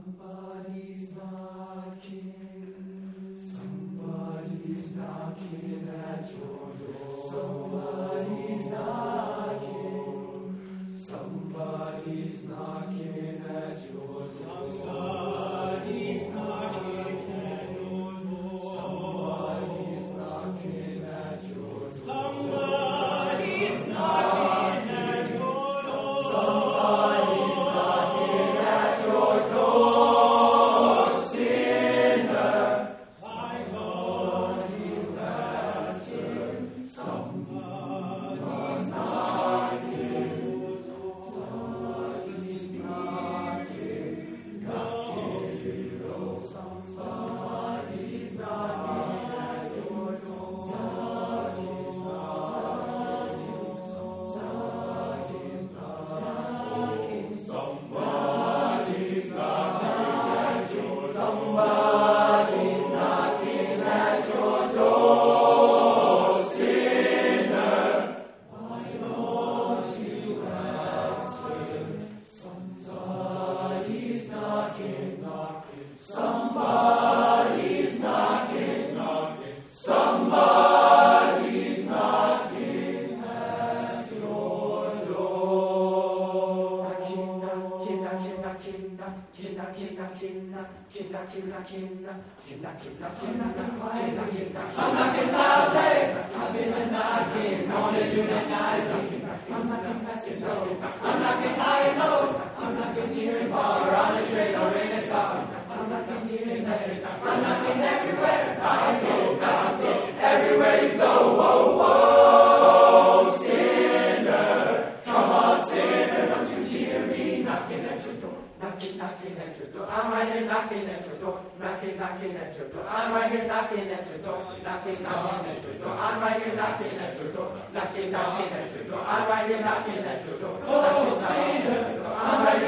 Somebody's knocking. Somebody's knocking at your door. Somebody's knocking. Somebody's knocking at your door. Somebody's knocking at your door. Somebody's knocking at your door. Somebody's knocking at your door. Somebody's knocking at your door, sinner. Somebody's asking. Somebody's knocking. Somebody's knocking. Knocking zero. Somebody's knocking at your door. Somebody's knocking. Somebody's knocking. Somebody's knocking at your door. Somebody's knocking at your door, sinner. Why don't you answer? Somebody's knocking, knocking. Somebody's knocking, knocking. Somebody's knocking at your door. Knocking, knocking, knocking, knocking, knocking, knocking, knocking, knocking, knocking, knocking, knocking, knocking. I'm knocking loudly. I've been a knocking, morning, noon, and night. I'm knocking fast and slow. I'm knocking high and low. I'm knocking near and far, on a train or in a car. I'm knocking here and there. I'm knocking everywhere. I go, fast and slow. Everywhere you go, whoa, whoa, sinner. Come on, sinner, don't you hear me knocking at your door? Knocking, knocking at your door. I'm right here knocking at your door. Knocking, knocking at your door. I'm right here knocking at your door. Knocking, knocking at your door. I'm right here knocking at your door. Knocking, knocking at your door. I'm right here knocking at your door. Oh, sinner, I'm right here